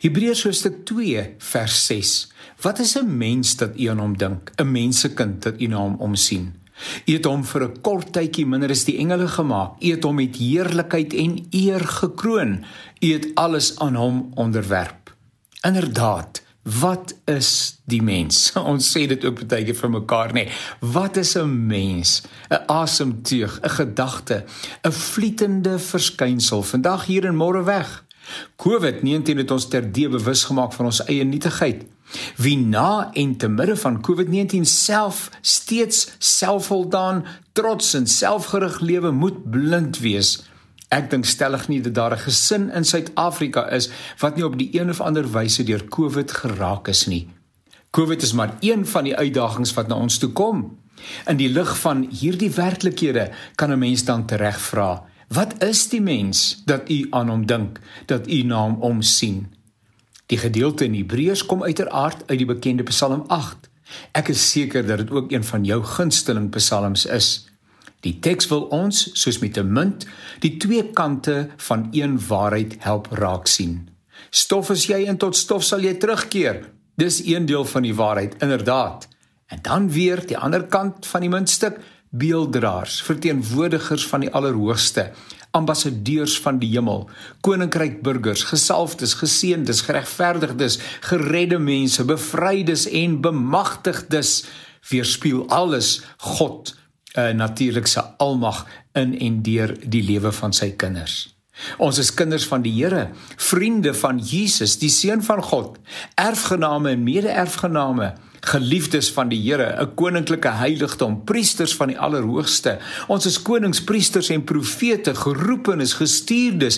Hebreërs hoofstuk 2 vers 6. Wat is 'n mens dat u aan hom dink? 'n mensekind dat u na hom omsien. U het hom vir 'n kort tydjie minder as die engele gemaak. U het hom met heerlikheid en eer gekroon. U het alles aan hom onderwerp. Inderdaad, wat is die mens? Ons sê dit ook baie keer vir mekaar, nee. Wat is 'n mens? 'n asemteug, 'n gedagte, 'n vlietende verskynsel, vandag hier en môre weg. COVID-19 het ons terdee bewus gemaak van ons eie nietigheid. Wie na en te midde van COVID-19 self steeds selfvoldaan, trots en selfgerig lewe moet blind wees. Ek dink stellig nie dat daar 'n gesin in Suid-Afrika is wat nie op die een of ander wyse deur COVID geraak is nie. COVID is maar een van die uitdagings wat na ons toe kom. In die lig van hierdie werklikhede kan 'n mens dan tereg vra: wat is die mens dat u aan hom dink, dat u na hom omsien? Die gedeelte in Hebreërs kom uiteraard uit die bekende Psalm 8. Ek is seker dat dit ook een van jou gunsteling psalms is. Die teks wil ons, soos met 'n munt, die twee kante van een waarheid help raak sien. Stof is jy en tot stof sal jy terugkeer. Dis een deel van die waarheid, inderdaad. En dan weer die ander kant van die muntstuk, beelddraers, verteenwoordigers van die Allerhoogste, ambassadeurs van die hemel, koninkrykburgers, gesalfdes, geseëndes, geregverdigdes, geredde mense, bevrydes en bemagtigdes, weerspieël alles God, natuurlik se almag in en deur die lewe van sy kinders. Ons is kinders van die Here, vriende van Jesus, die Seun van God, erfgename en mede-erfgename, geliefdes van die Here, 'n koninklike heiligdom, priesters van die Allerhoogste. Ons is konings, priesters en profete, geroepenes, gestuurdes,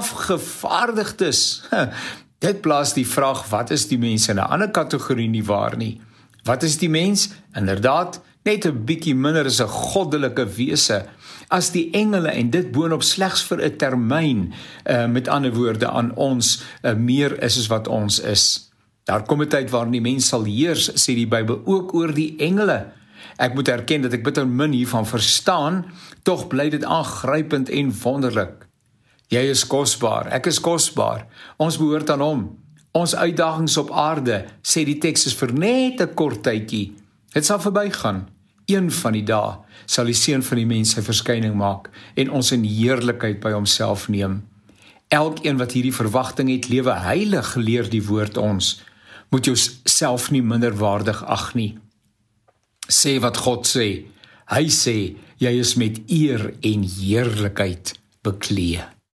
afgevaardigdes. Dit plaas die vraag, wat is die mens in 'n ander kategorie nie waar nie? Wat is die mens? Inderdaad, net 'n bietjie minder as 'n goddelike wese as die engele en dit boonop slegs vir 'n termyn, met ander woorde aan ons, meer is as wat ons is. Daar kom 'n tyd waarin die mens sal heers, sê die Bybel, ook oor die engele. Ek moet erken dat ek bitter min hiervan verstaan, tog bly dit aangrypend en wonderlik. Jy is kosbaar, ek is kosbaar, ons behoort aan hom. Ons uitdagings op aarde, sê die teks, is vir net 'n kort tydjie. Dit sal verbygaan. Een van die dae sal die Seun van die mens sy verskyning maak en ons in heerlikheid by homself neem. Elkeen wat hierdie verwagting het, lewe heilig, leer die woord ons. Moet jou self nie minderwaardig ag nie. Sê wat God sê. Hy sê, jy is met eer en heerlikheid bekleed.